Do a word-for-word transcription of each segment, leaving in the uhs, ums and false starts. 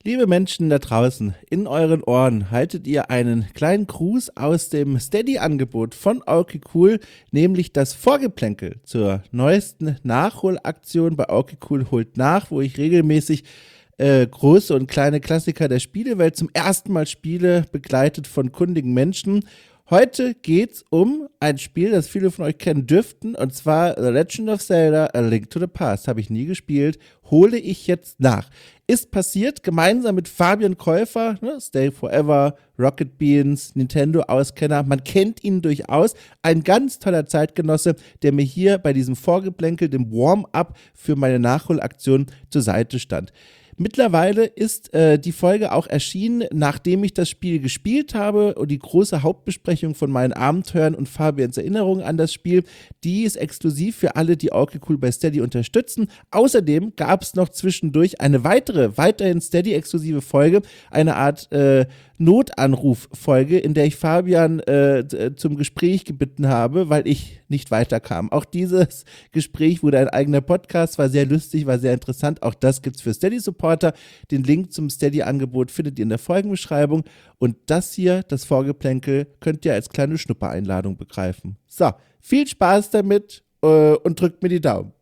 Liebe Menschen da draußen, in euren Ohren haltet ihr einen kleinen Gruß aus dem Steady-Angebot von Okay Cool, nämlich das Vorgeplänkel zur neuesten Nachholaktion bei Okay Cool holt nach, wo ich regelmäßig äh, große und kleine Klassiker der Spielewelt zum ersten Mal spiele, begleitet von kundigen Menschen. Heute geht's um ein Spiel, das viele von euch kennen dürften, und zwar The Legend of Zelda: A Link to the Past. Habe ich nie gespielt, hole ich jetzt nach. Ist passiert, gemeinsam mit Fabian Käufer, ne, Stay Forever, Rocket Beans, Nintendo-Auskenner, man kennt ihn durchaus, ein ganz toller Zeitgenosse, der mir hier bei diesem Vorgeplänkel, dem Warm-up für meine Nachholaktion zur Seite stand. Mittlerweile ist äh, die Folge auch erschienen, nachdem ich das Spiel gespielt habe, und die große Hauptbesprechung von meinen Abenteuern und Fabians Erinnerungen an das Spiel, die ist exklusiv für alle, die Okay Cool bei Steady unterstützen. Außerdem gab es noch zwischendurch eine weitere, weiterhin Steady-exklusive Folge, eine Art äh, Notanruf-Folge, in der ich Fabian äh, zum Gespräch gebeten habe, weil ich nicht weiterkam. Auch dieses Gespräch wurde ein eigener Podcast, war sehr lustig, war sehr interessant. Auch das gibt's für Steady-Supporter. Den Link zum Steady-Angebot findet ihr in der Folgenbeschreibung. Und das hier, das Vorgeplänkel, könnt ihr als kleine Schnuppereinladung begreifen. So, viel Spaß damit äh, und drückt mir die Daumen.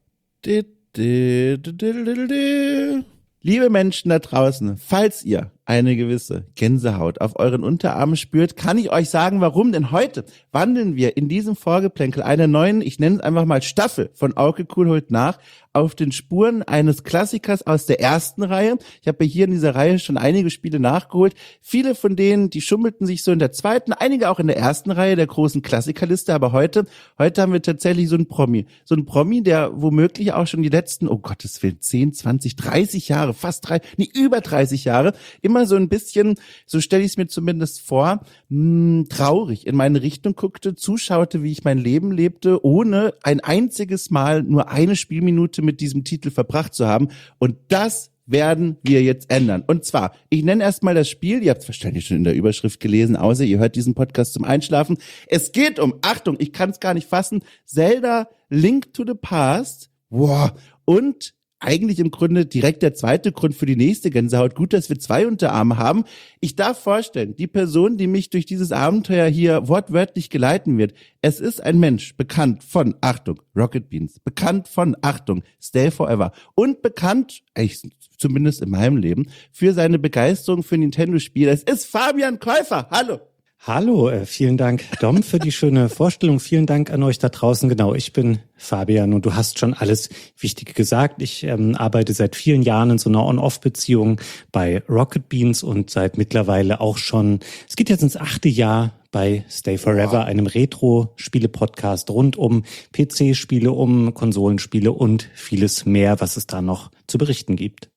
Liebe Menschen da draußen, falls ihr eine gewisse Gänsehaut auf euren Unterarmen spürt, kann ich euch sagen, warum. Denn heute wandeln wir in diesem Vorgeplänkel einer neuen, ich nenne es einfach mal Staffel von Okay Cool holt nach, auf den Spuren eines Klassikers aus der ersten Reihe. Ich habe hier in dieser Reihe schon einige Spiele nachgeholt. Viele von denen, die schummelten sich so in der zweiten, einige auch in der ersten Reihe der großen Klassikerliste. Aber heute, heute haben wir tatsächlich so einen Promi. So einen Promi, der womöglich auch schon die letzten, oh Gottes Willen, zehn, zwanzig, dreißig Jahre, fast drei, nee, über dreißig Jahre, immer so ein bisschen, so stelle ich es mir zumindest vor, mh, traurig in meine Richtung guckte, zuschaute, wie ich mein Leben lebte, ohne ein einziges Mal nur eine Spielminute mit diesem Titel verbracht zu haben. Und das werden wir jetzt ändern. Und zwar, ich nenne erstmal das Spiel, ihr habt es wahrscheinlich schon in der Überschrift gelesen, außer ihr hört diesen Podcast zum Einschlafen. Es geht um, Achtung, ich kann es gar nicht fassen, Zelda Link to the Past. Wow. Und eigentlich im Grunde direkt der zweite Grund für die nächste Gänsehaut. Gut, dass wir zwei Unterarme haben. Ich darf vorstellen, die Person, die mich durch dieses Abenteuer hier wortwörtlich geleiten wird, es ist ein Mensch, bekannt von, Achtung, Rocket Beans, bekannt von, Achtung, Stay Forever und bekannt, ich, zumindest in meinem Leben, für seine Begeisterung für Nintendo-Spiele. Es ist Fabian Käufer. Hallo. Hallo, äh, vielen Dank, Dom, für die schöne Vorstellung. Vielen Dank an euch da draußen. Genau, ich bin Fabian und du hast schon alles Wichtige gesagt. Ich ähm, arbeite seit vielen Jahren in so einer On-Off-Beziehung bei Rocket Beans und seit mittlerweile auch schon, es geht jetzt ins achte Jahr bei Stay Forever, einem Retro-Spiele-Podcast rund um P C-Spiele, um Konsolenspiele und vieles mehr, was es da noch zu berichten gibt.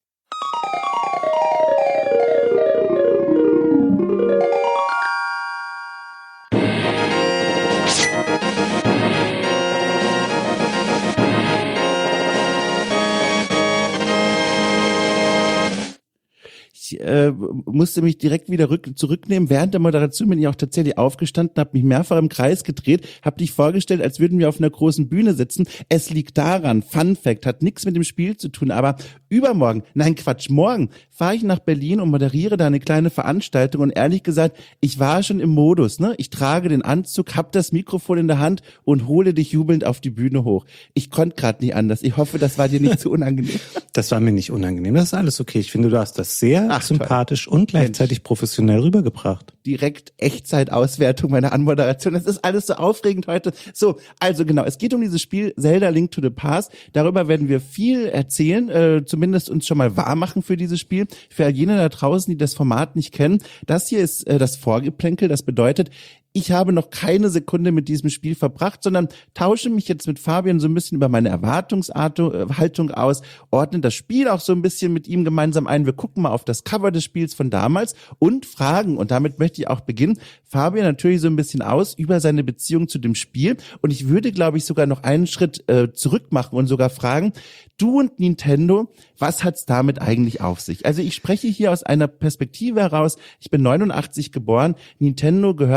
Ich äh, musste mich direkt wieder rück, zurücknehmen. Während der Moderation bin ich auch tatsächlich aufgestanden, habe mich mehrfach im Kreis gedreht, habe dich vorgestellt, als würden wir auf einer großen Bühne sitzen. Es liegt daran, Fun Fact, hat nichts mit dem Spiel zu tun, aber übermorgen, nein Quatsch, morgen fahre ich nach Berlin und moderiere da eine kleine Veranstaltung und ehrlich gesagt, ich war schon im Modus, ne? Ich trage den Anzug, hab das Mikrofon in der Hand und hole dich jubelnd auf die Bühne hoch. Ich konnte gerade nicht anders. Ich hoffe, das war dir nicht zu unangenehm. Das war mir nicht unangenehm. Das ist alles okay. Ich finde, du hast das sehr Ach, sympathisch toll. Und gleichzeitig Mensch. professionell rübergebracht. Direkt Echtzeitauswertung meiner Anmoderation. Das ist alles so aufregend heute. So, also genau, es geht um dieses Spiel Zelda Link to the Past. Darüber werden wir viel erzählen, äh, zumindest uns schon mal wahr machen für dieses Spiel. Für all jene da draußen, die das Format nicht kennen, das hier ist äh, das Vorgeplänkel. Das bedeutet, ich habe noch keine Sekunde mit diesem Spiel verbracht, sondern tausche mich jetzt mit Fabian so ein bisschen über meine Erwartungshaltung aus, ordne das Spiel auch so ein bisschen mit ihm gemeinsam ein. Wir gucken mal auf das Cover des Spiels von damals und fragen, und damit möchte ich auch beginnen, Fabian natürlich so ein bisschen aus über seine Beziehung zu dem Spiel. Und ich würde, glaube ich, sogar noch einen Schritt äh, zurück machen und sogar fragen, du und Nintendo, was hat's damit eigentlich auf sich? Also ich spreche hier aus einer Perspektive heraus, ich bin neunundachtzig geboren, Nintendo gehörte in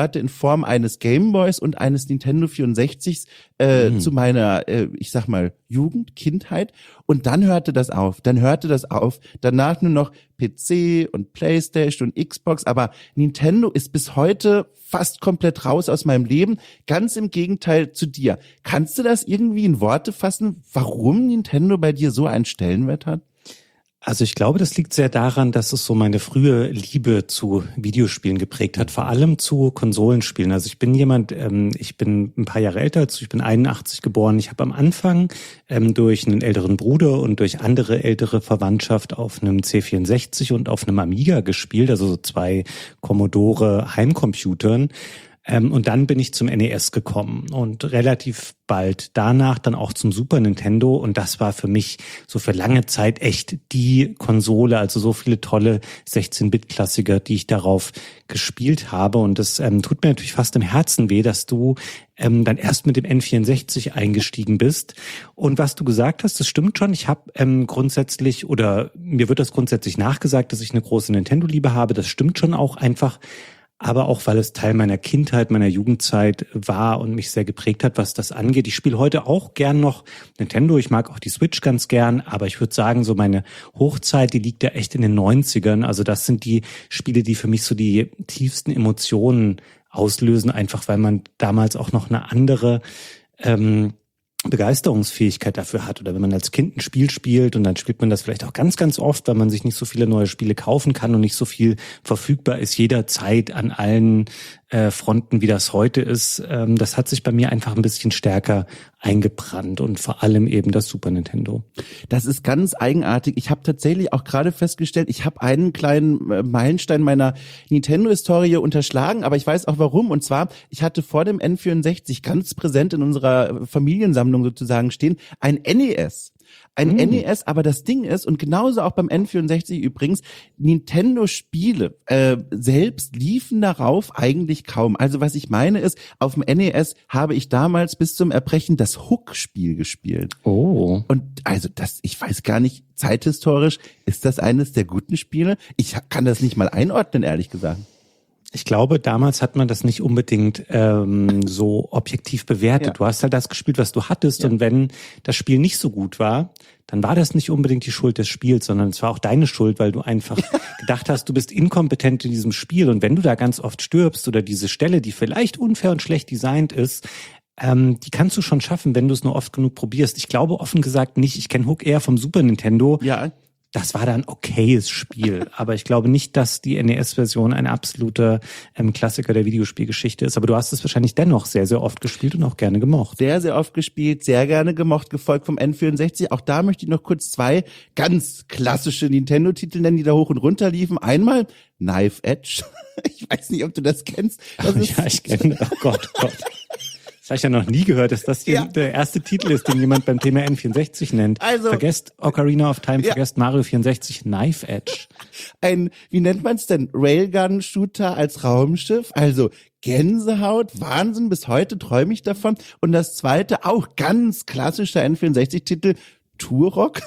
Form eines Gameboys und eines Nintendo vierundsechzig äh, mhm. zu meiner, äh, ich sag mal, Jugend, Kindheit. Und dann hörte das auf, dann hörte das auf. Danach nur noch P C und PlayStation und Xbox, aber Nintendo ist bis heute fast komplett raus aus meinem Leben. Ganz im Gegenteil zu dir. Kannst du das irgendwie in Worte fassen, warum Nintendo bei dir so einen Stellenwert hat? Also ich glaube, das liegt sehr daran, dass es so meine frühe Liebe zu Videospielen geprägt hat, vor allem zu Konsolenspielen. Also ich bin jemand, ähm, ich bin ein paar Jahre älter als du, ich bin einundachtzig geboren. Ich habe am Anfang ähm, durch einen älteren Bruder und durch andere ältere Verwandtschaft auf einem C vierundsechzig und auf einem Amiga gespielt, also so zwei Commodore Heimcomputern. Ähm, und dann bin ich zum N E S gekommen und relativ bald danach dann auch zum Super Nintendo. Und das war für mich so für lange Zeit echt die Konsole, also so viele tolle sechzehn-Bit-Klassiker, die ich darauf gespielt habe. Und das ähm, tut mir natürlich fast im Herzen weh, dass du ähm, dann erst mit dem N vierundsechzig eingestiegen bist. Und was du gesagt hast, das stimmt schon. Ich habe ähm, grundsätzlich, oder mir wird das grundsätzlich nachgesagt, dass ich eine große Nintendo-Liebe habe. Das stimmt schon auch einfach. Aber auch, weil es Teil meiner Kindheit, meiner Jugendzeit war und mich sehr geprägt hat, was das angeht. Ich spiele heute auch gern noch Nintendo. Ich mag auch die Switch ganz gern. Aber ich würde sagen, so meine Hochzeit, die liegt ja echt in den neunzigern. Also das sind die Spiele, die für mich so die tiefsten Emotionen auslösen. Einfach, weil man damals auch noch eine andere ähm, Begeisterungsfähigkeit dafür hat, oder wenn man als Kind ein Spiel spielt und dann spielt man das vielleicht auch ganz, ganz oft, weil man sich nicht so viele neue Spiele kaufen kann und nicht so viel verfügbar ist jederzeit an allen äh, Fronten, wie das heute ist. Ähm, das hat sich bei mir einfach ein bisschen stärker eingebrannt und vor allem eben das Super Nintendo. Das ist ganz eigenartig. Ich habe tatsächlich auch gerade festgestellt, ich habe einen kleinen äh, Meilenstein meiner Nintendo-Historie unterschlagen, aber ich weiß auch warum. Und zwar, ich hatte vor dem N vierundsechzig ganz präsent in unserer Familiensammlung sozusagen stehen, ein N E S. Ein mm. N E S, aber das Ding ist, und genauso auch beim N vierundsechzig übrigens, Nintendo-Spiele äh, selbst liefen darauf eigentlich kaum. Also was ich meine ist, auf dem N E S habe ich damals bis zum Erbrechen das Hook-Spiel gespielt. Oh. Und also das, ich weiß gar nicht, zeithistorisch, ist das eines der guten Spiele? Ich kann das nicht mal einordnen, ehrlich gesagt. Ich glaube, damals hat man das nicht unbedingt ähm, so objektiv bewertet. Ja. Du hast halt das gespielt, was du hattest. Ja. Und wenn das Spiel nicht so gut war, dann war das nicht unbedingt die Schuld des Spiels, sondern es war auch deine Schuld, weil du einfach gedacht hast, du bist inkompetent in diesem Spiel. Und wenn du da ganz oft stirbst oder diese Stelle, die vielleicht unfair und schlecht designt ist, ähm, die kannst du schon schaffen, wenn du es nur oft genug probierst. Ich glaube offen gesagt nicht. Ich kenne Hook eher vom Super Nintendo. Ja. Das war dann okayes Spiel, aber ich glaube nicht, dass die N E S-Version ein absoluter ähm, Klassiker der Videospielgeschichte ist. Aber du hast es wahrscheinlich dennoch sehr, sehr oft gespielt und auch gerne gemocht. Sehr, sehr oft gespielt, sehr gerne gemocht, gefolgt vom N vierundsechzig. Auch da möchte ich noch kurz zwei ganz klassische Nintendo-Titel nennen, die da hoch und runter liefen. Einmal Knife Edge. Ich weiß nicht, ob du das kennst. Das Ach, ja, ich kenne. Oh Gott, oh Gott. Das habe ich ja noch nie gehört, dass das hier ja. der erste Titel ist, den jemand beim Thema N vierundsechzig nennt. Also, vergesst Ocarina of Time, ja. vergesst Mario vierundsechzig, Knife Edge. Ein, wie nennt man es denn? Railgun-Shooter als Raumschiff? Also Gänsehaut, Wahnsinn, bis heute träume ich davon. Und das zweite, auch ganz klassischer N vierundsechzig-Titel, Turok.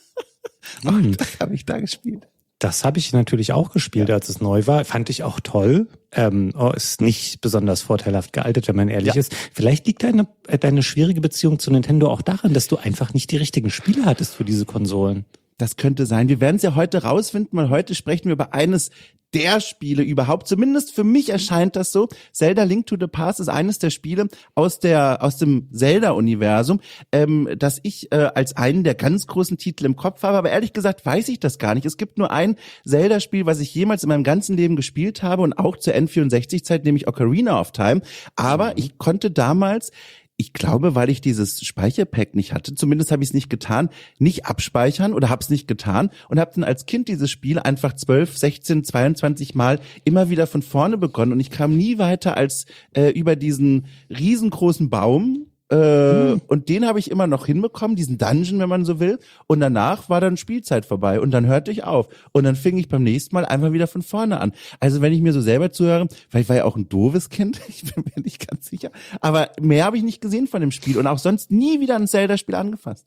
Hm. Das habe ich da gespielt. Das habe ich natürlich auch gespielt, ja. als es neu war. Fand ich auch toll. Ähm, oh, ist nicht besonders vorteilhaft gealtert, wenn man ehrlich ja. ist. Vielleicht liegt deine, deine schwierige Beziehung zu Nintendo auch daran, dass du einfach nicht die richtigen Spiele hattest für diese Konsolen. Das könnte sein. Wir werden es ja heute rausfinden, weil heute sprechen wir über eines der Spiele überhaupt. Zumindest für mich erscheint das so. Zelda Link to the Past ist eines der Spiele aus der aus dem Zelda-Universum, ähm, das ich äh, als einen der ganz großen Titel im Kopf habe. Aber ehrlich gesagt weiß ich das gar nicht. Es gibt nur ein Zelda-Spiel, was ich jemals in meinem ganzen Leben gespielt habe und auch zur N vierundsechzig-Zeit, nämlich Ocarina of Time. Aber ich konnte damals, ich glaube, weil ich dieses Speicherpack nicht hatte, zumindest habe ich es nicht getan, nicht abspeichern oder habe es nicht getan und habe dann als Kind dieses Spiel einfach zwölf, sechzehn, zweiundzwanzig Mal immer wieder von vorne begonnen und ich kam nie weiter als äh, über diesen riesengroßen Baum. Äh, hm. Und den habe ich immer noch hinbekommen, diesen Dungeon, wenn man so will. Und danach war dann Spielzeit vorbei und dann hörte ich auf. Und dann fing ich beim nächsten Mal einfach wieder von vorne an. Also wenn ich mir so selber zuhöre, vielleicht war ja auch ein doofes Kind, ich bin mir nicht ganz sicher, aber mehr habe ich nicht gesehen von dem Spiel und auch sonst nie wieder ein Zelda-Spiel angefasst.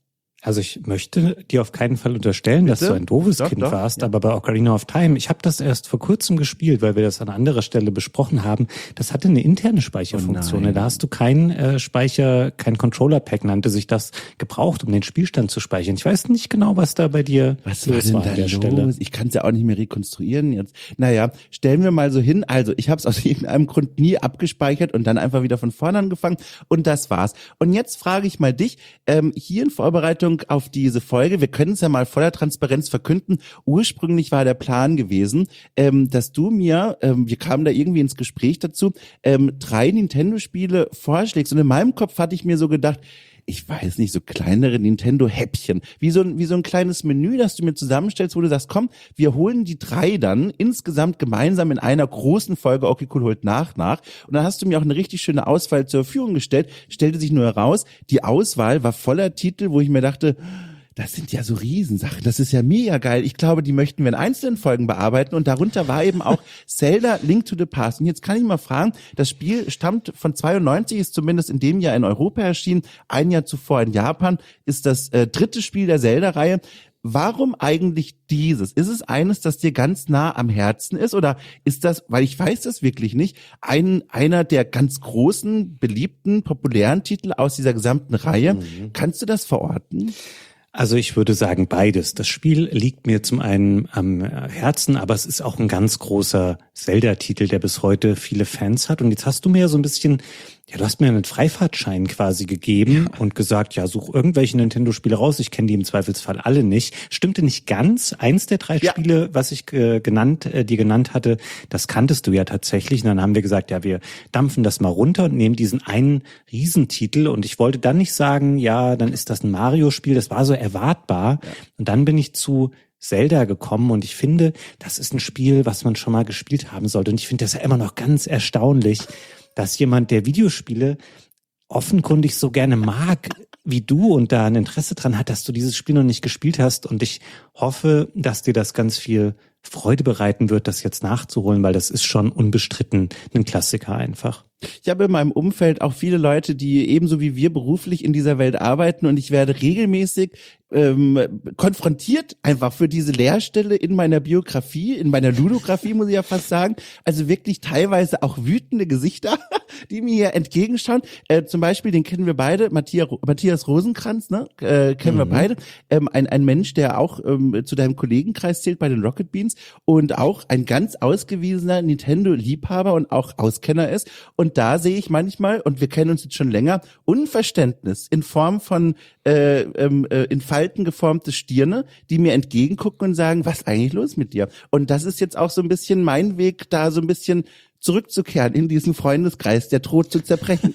Also ich möchte dir auf keinen Fall unterstellen, Bitte? dass du ein doofes Doch, Kind doch, warst, ja. aber bei Ocarina of Time, ich habe das erst vor kurzem gespielt, weil wir das an anderer Stelle besprochen haben. Das hatte eine interne Speicherfunktion. Oh nein. Da hast du kein äh, Speicher, kein Controller-Pack nannte sich das, gebraucht, um den Spielstand zu speichern. Ich weiß nicht genau, was da bei dir Was war los denn war da an der los? Stelle. Ich kann es ja auch nicht mehr rekonstruieren jetzt. Naja, stellen wir mal so hin. Also ich habe es aus irgendeinem Grund nie abgespeichert und dann einfach wieder von vorne angefangen und das war's. Und jetzt frage ich mal dich, ähm, hier in Vorbereitung auf diese Folge, wir können es ja mal voller Transparenz verkünden, ursprünglich war der Plan gewesen, ähm, dass du mir, ähm, wir kamen da irgendwie ins Gespräch dazu, ähm, drei Nintendo-Spiele vorschlägst und in meinem Kopf hatte ich mir so gedacht, ich weiß nicht, so kleinere Nintendo-Häppchen, wie so ein, wie so ein kleines Menü, das du mir zusammenstellst, wo du sagst, komm, wir holen die drei dann insgesamt gemeinsam in einer großen Folge Okay Cool holt nach, nach. Und dann hast du mir auch eine richtig schöne Auswahl zur Verfügung gestellt, stellte sich nur heraus, die Auswahl war voller Titel, wo ich mir dachte, das sind ja so Riesensachen, das ist ja mega geil. Ich glaube, die möchten wir in einzelnen Folgen bearbeiten und darunter war eben auch Zelda Link to the Past. Und jetzt kann ich mal fragen, das Spiel stammt von zweiundneunzig, ist zumindest in dem Jahr in Europa erschienen, ein Jahr zuvor in Japan, ist das äh, dritte Spiel der Zelda-Reihe. Warum eigentlich dieses? Ist es eines, das dir ganz nah am Herzen ist oder ist das, weil ich weiß das wirklich nicht, ein einer der ganz großen, beliebten, populären Titel aus dieser gesamten Reihe? Mhm. Kannst du das verorten? Also ich würde sagen beides. Das Spiel liegt mir zum einen am Herzen, aber es ist auch ein ganz großer Zelda-Titel, der bis heute viele Fans hat. Und jetzt hast du mir ja so ein bisschen, ja, du hast mir einen Freifahrtschein quasi gegeben ja. und gesagt, ja, such irgendwelche Nintendo-Spiele raus. Ich kenne die im Zweifelsfall alle nicht. Stimmte nicht ganz. Eins der drei ja. Spiele, was ich äh, genannt, äh, dir genannt hatte, das kanntest du ja tatsächlich. Und dann haben wir gesagt, ja, wir dampfen das mal runter und nehmen diesen einen Riesentitel. Und ich wollte dann nicht sagen, ja, dann ist das ein Mario-Spiel. Das war so erwartbar. Ja. Und dann bin ich zu Zelda gekommen und ich finde, das ist ein Spiel, was man schon mal gespielt haben sollte. Und ich finde das ja immer noch ganz erstaunlich, dass jemand, der Videospiele offenkundig so gerne mag, wie du und da ein Interesse dran hat, dass du dieses Spiel noch nicht gespielt hast. Und ich hoffe, dass dir das ganz viel Freude bereiten wird, das jetzt nachzuholen, weil das ist schon unbestritten ein Klassiker einfach. Ich habe in meinem Umfeld auch viele Leute, die ebenso wie wir beruflich in dieser Welt arbeiten und ich werde regelmäßig ähm, konfrontiert einfach für diese Leerstelle in meiner Biografie, in meiner Ludografie muss ich ja fast sagen. Also wirklich teilweise auch wütende Gesichter, die mir hier entgegenschauen. Äh, zum Beispiel, den kennen wir beide, Matthias, Matthias Rosenkranz, ne? Äh, kennen mhm. wir beide. Ähm, ein, ein Mensch, der auch ähm, zu deinem Kollegenkreis zählt bei den Rocket Beans und auch ein ganz ausgewiesener Nintendo-Liebhaber und auch Auskenner ist. Und da sehe ich manchmal, und wir kennen uns jetzt schon länger, Unverständnis in Form von äh, äh, in Falten geformte Stirne, die mir entgegengucken und sagen, was ist eigentlich los mit dir? Und das ist jetzt auch so ein bisschen mein Weg, da so ein bisschen zurückzukehren in diesen Freundeskreis, der droht zu zerbrechen.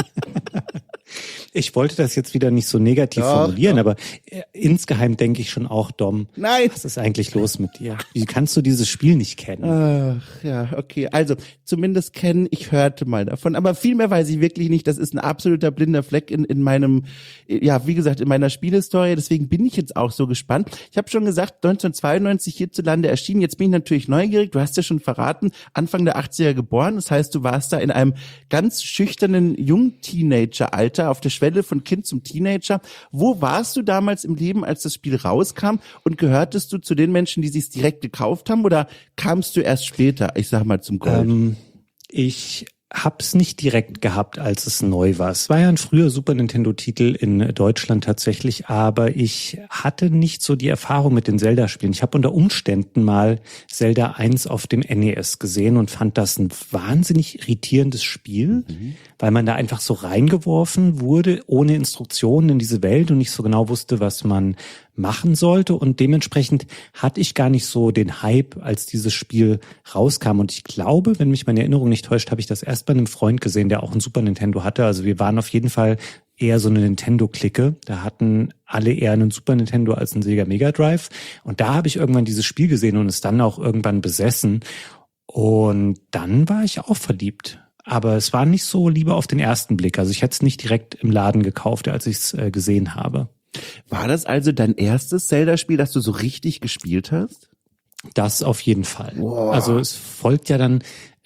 Ich wollte das jetzt wieder nicht so negativ doch, formulieren, doch. aber äh, insgeheim denke ich schon auch, Dom, nein, was ist eigentlich los mit dir? Wie kannst du dieses Spiel nicht kennen? Ach, ja, okay. Also zumindest kennen, ich hörte mal davon, aber viel mehr weiß ich wirklich nicht. Das ist ein absoluter blinder Fleck in, in meinem, ja, wie gesagt, in meiner Spielhistorie. Deswegen bin ich jetzt auch so gespannt. Ich habe schon gesagt, neunzehnhundertzweiundneunzig hierzulande erschienen. Jetzt bin ich natürlich neugierig. Du hast ja schon verraten, Anfang der achtziger geboren. Das heißt, du warst da in einem ganz schüchternen Jung-Teenager-Alter auf der Schwelle von Kind zum Teenager. Wo warst du damals im Leben, als das Spiel rauskam? Und gehörtest du zu den Menschen, die sich's direkt gekauft haben? Oder kamst du erst später, ich sag mal, zum Gold? Ähm, ich hab's nicht direkt gehabt, als es neu war. Es war ja ein früher Super Nintendo-Titel in Deutschland tatsächlich, aber ich hatte nicht so die Erfahrung mit den Zelda-Spielen. Ich habe unter Umständen mal Zelda eins auf dem N E S gesehen und fand das ein wahnsinnig irritierendes Spiel, mhm. weil man da einfach so reingeworfen wurde, ohne Instruktionen in diese Welt und nicht so genau wusste, was man machen sollte, und dementsprechend hatte ich gar nicht so den Hype, als dieses Spiel rauskam. Und ich glaube, wenn mich meine Erinnerung nicht täuscht, habe ich das erst bei einem Freund gesehen, der auch ein Super Nintendo hatte. Also wir waren auf jeden Fall eher so eine Nintendo-Clique. Da hatten alle eher einen Super Nintendo als einen Sega Mega Drive. Und da habe ich irgendwann dieses Spiel gesehen und es dann auch irgendwann besessen. Und dann war ich auch verliebt. Aber es war nicht so Liebe auf den ersten Blick. Also ich hätte es nicht direkt im Laden gekauft, als ich es äh, gesehen habe. War das also dein erstes Zelda-Spiel, das du so richtig gespielt hast? Das auf jeden Fall. Wow. Also es folgt ja dann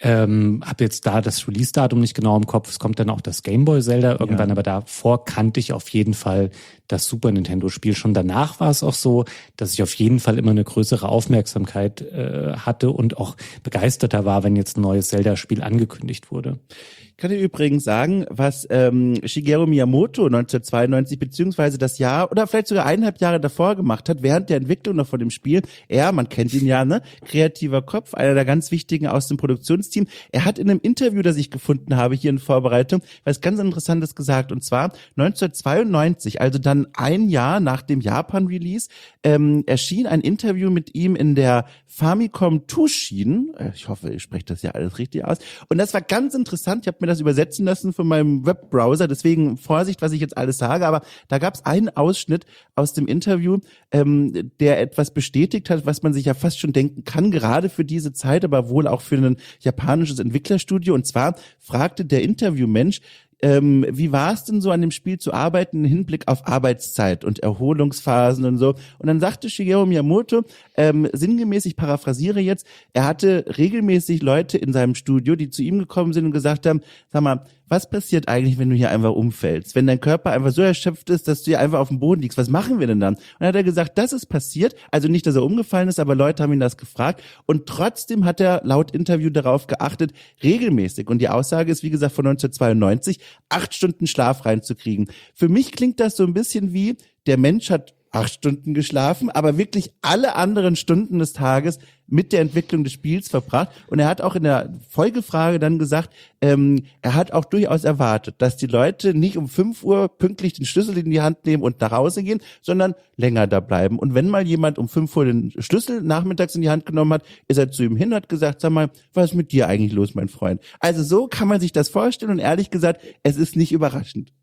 Ähm, habe jetzt da das Release-Datum nicht genau im Kopf. Es kommt dann auch das Game Boy Zelda irgendwann, ja. Aber davor kannte ich auf jeden Fall das Super Nintendo-Spiel. Schon danach war es auch so, dass ich auf jeden Fall immer eine größere Aufmerksamkeit äh, hatte und auch begeisterter war, wenn jetzt ein neues Zelda-Spiel angekündigt wurde. Ich kann dir übrigens sagen, was ähm, Shigeru Miyamoto neunzehnhundertzweiundneunzig beziehungsweise das Jahr oder vielleicht sogar eineinhalb Jahre davor gemacht hat, während der Entwicklung noch von dem Spiel. Er, man kennt ihn ja, ne, kreativer Kopf, einer der ganz wichtigen aus dem Produktionsteam. Er hat in einem Interview, das ich gefunden habe hier in Vorbereitung, was ganz Interessantes gesagt. Und zwar neunzehnhundertzweiundneunzig, also dann ein Jahr nach dem Japan-Release, ähm, erschien ein Interview mit ihm in der Famicom Tushin. Ich hoffe, ich spreche das ja alles richtig aus. Und das war ganz interessant. Ich habe mir das übersetzen lassen von meinem Webbrowser. Deswegen Vorsicht, was ich jetzt alles sage. Aber da gab es einen Ausschnitt aus dem Interview, ähm, der etwas bestätigt hat, was man sich ja fast schon denken kann, gerade für diese Zeit, aber wohl auch für ein japanisches Entwicklerstudio. Und zwar fragte der Interviewmensch, Ähm, wie war es denn so an dem Spiel zu arbeiten im Hinblick auf Arbeitszeit und Erholungsphasen und so? Und dann sagte Shigeru Miyamoto, ähm, sinngemäß, ich paraphrasiere jetzt, er hatte regelmäßig Leute in seinem Studio, die zu ihm gekommen sind und gesagt haben, sag mal, was passiert eigentlich, wenn du hier einfach umfällst? Wenn dein Körper einfach so erschöpft ist, dass du hier einfach auf dem Boden liegst, was machen wir denn dann? Und dann hat er gesagt, das ist passiert, also nicht, dass er umgefallen ist, aber Leute haben ihn das gefragt und trotzdem hat er laut Interview darauf geachtet, regelmäßig, und die Aussage ist, wie gesagt, von neunzehnhundertzweiundneunzig, acht Stunden Schlaf reinzukriegen. Für mich klingt das so ein bisschen wie, der Mensch hat acht Stunden geschlafen, aber wirklich alle anderen Stunden des Tages mit der Entwicklung des Spiels verbracht. Und er hat auch in der Folgefrage dann gesagt, ähm, er hat auch durchaus erwartet, dass die Leute nicht um fünf Uhr pünktlich den Schlüssel in die Hand nehmen und nach Hause gehen, sondern länger da bleiben. Und wenn mal jemand um fünf Uhr den Schlüssel nachmittags in die Hand genommen hat, ist er zu ihm hin, hat gesagt, sag mal, was ist mit dir eigentlich los, mein Freund? Also so kann man sich das vorstellen und ehrlich gesagt, es ist nicht überraschend.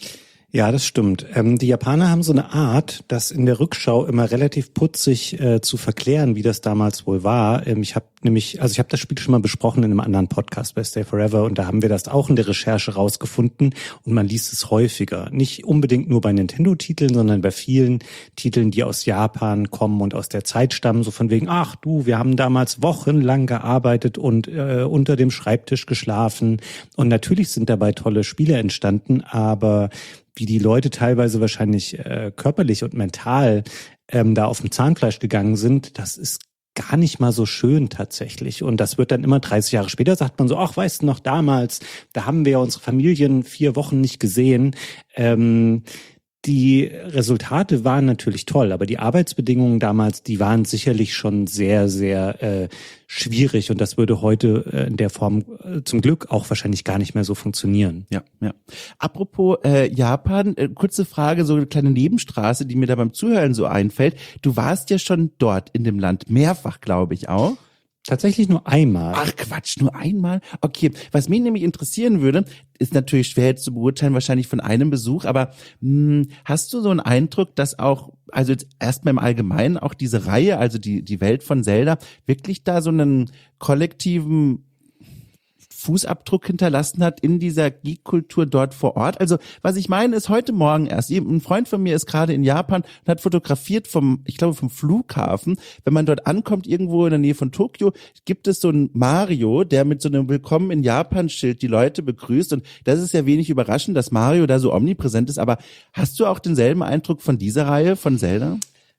Ja, das stimmt. Ähm, die Japaner haben so eine Art, das in der Rückschau immer relativ putzig äh, zu verklären, wie das damals wohl war. Ähm, ich habe nämlich, also ich habe das Spiel schon mal besprochen in einem anderen Podcast bei Stay Forever und da haben wir das auch in der Recherche rausgefunden und man liest es häufiger. Nicht unbedingt nur bei Nintendo-Titeln, sondern bei vielen Titeln, die aus Japan kommen und aus der Zeit stammen, so von wegen, ach du, wir haben damals wochenlang gearbeitet und äh, unter dem Schreibtisch geschlafen und natürlich sind dabei tolle Spiele entstanden, aber wie die Leute teilweise wahrscheinlich äh, körperlich und mental ähm, da auf dem Zahnfleisch gegangen sind, das ist gar nicht mal so schön tatsächlich. Und das wird dann immer dreißig Jahre später, sagt man so, ach, weißt du noch, damals, da haben wir ja unsere Familien vier Wochen nicht gesehen. Ähm, Die Resultate waren natürlich toll, aber die Arbeitsbedingungen damals, die waren sicherlich schon sehr, sehr äh, schwierig und das würde heute äh, in der Form äh, zum Glück auch wahrscheinlich gar nicht mehr so funktionieren. Ja, ja. Apropos äh, Japan, äh, kurze Frage, so eine kleine Nebenstraße, die mir da beim Zuhören so einfällt. Du warst ja schon dort in dem Land, mehrfach, glaube ich auch. Tatsächlich nur einmal. Ach Quatsch, nur einmal? Okay, was mich nämlich interessieren würde, ist natürlich schwer jetzt zu beurteilen, wahrscheinlich von einem Besuch, aber mh, hast du so einen Eindruck, dass auch, also jetzt erstmal im Allgemeinen auch diese Reihe, also die, die Welt von Zelda, wirklich da so einen kollektiven Fußabdruck hinterlassen hat in dieser Geek-Kultur dort vor Ort? Also was ich meine ist, heute Morgen erst, ein Freund von mir ist gerade in Japan und hat fotografiert vom, ich glaube vom Flughafen, wenn man dort ankommt, irgendwo in der Nähe von Tokio, gibt es so einen Mario, der mit so einem Willkommen in Japan-Schild die Leute begrüßt und das ist ja wenig überraschend, dass Mario da so omnipräsent ist, aber hast du auch denselben Eindruck von dieser Reihe, von Zelda?